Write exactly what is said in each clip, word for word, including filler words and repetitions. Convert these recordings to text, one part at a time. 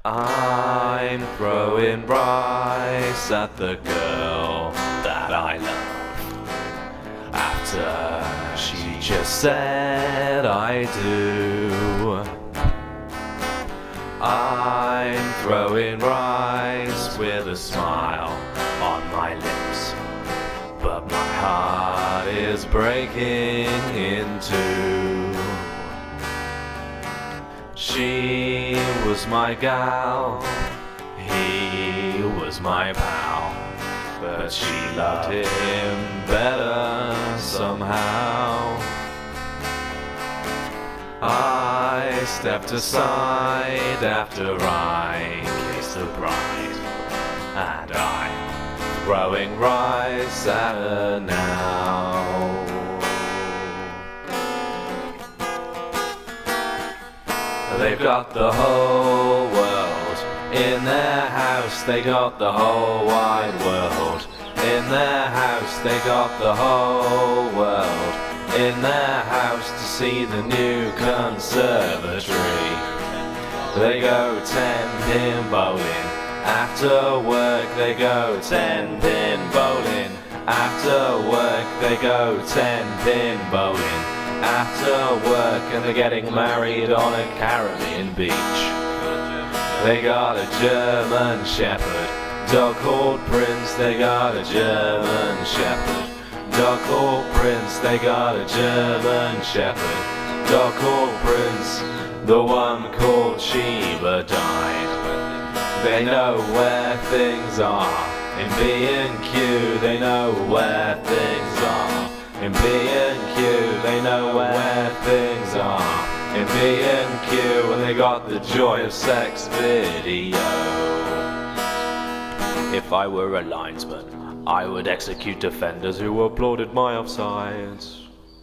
I'm throwing rice at the girl that I love after she just said I do. I'm throwing rice with a smile on my lips, but my heart is breaking in two. She was my gal, he was my pal, but she loved him better somehow. I stepped aside after I kissed the bride, and I'm throwing rice at her now. They've got the whole world in their house, they got the whole wide world in their house, they got the whole world in their house to see the new conservatory. They go ten pin bowling after work, they go ten pin bowling after work, they go ten pin bowling after work, and they're getting married on a Caribbean beach. They got a German Shepherd, dog called Prince, they got a German Shepherd, dog called Prince, they got a German Shepherd, dog called Prince, the one called Sheba died. They know where things are in B and Q, they know where things are in B and Q, they know where things are in B and Q, and they got the Joy of Sex video. If I were a linesman, I would execute defenders who applauded my offsides.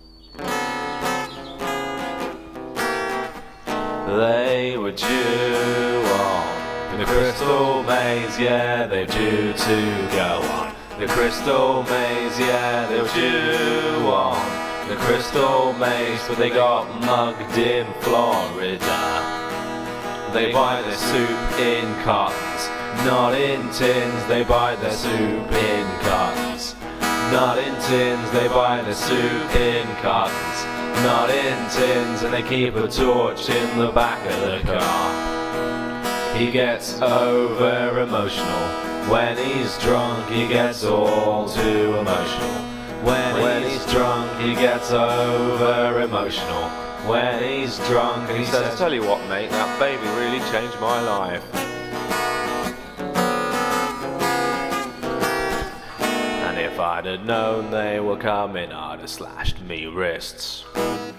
They were due on the Crystal Maze, yeah, they're due to go on the Crystal Maze, yeah, they were due on the Crystal Maze, but they got mugged in Florida. They buy their soup in cartons, not in tins, they buy their soup in cartons, not in tins, they buy their soup in cartons, not in tins, and they keep a torch in the back of the car. He gets over emotional when he's drunk, he gets all too emotional. When, when he's drunk, he gets over emotional. When he's drunk, he, he says, says, "Tell you what, mate, that baby really changed my life." And if I'd have known they were coming, I'd have slashed me wrists.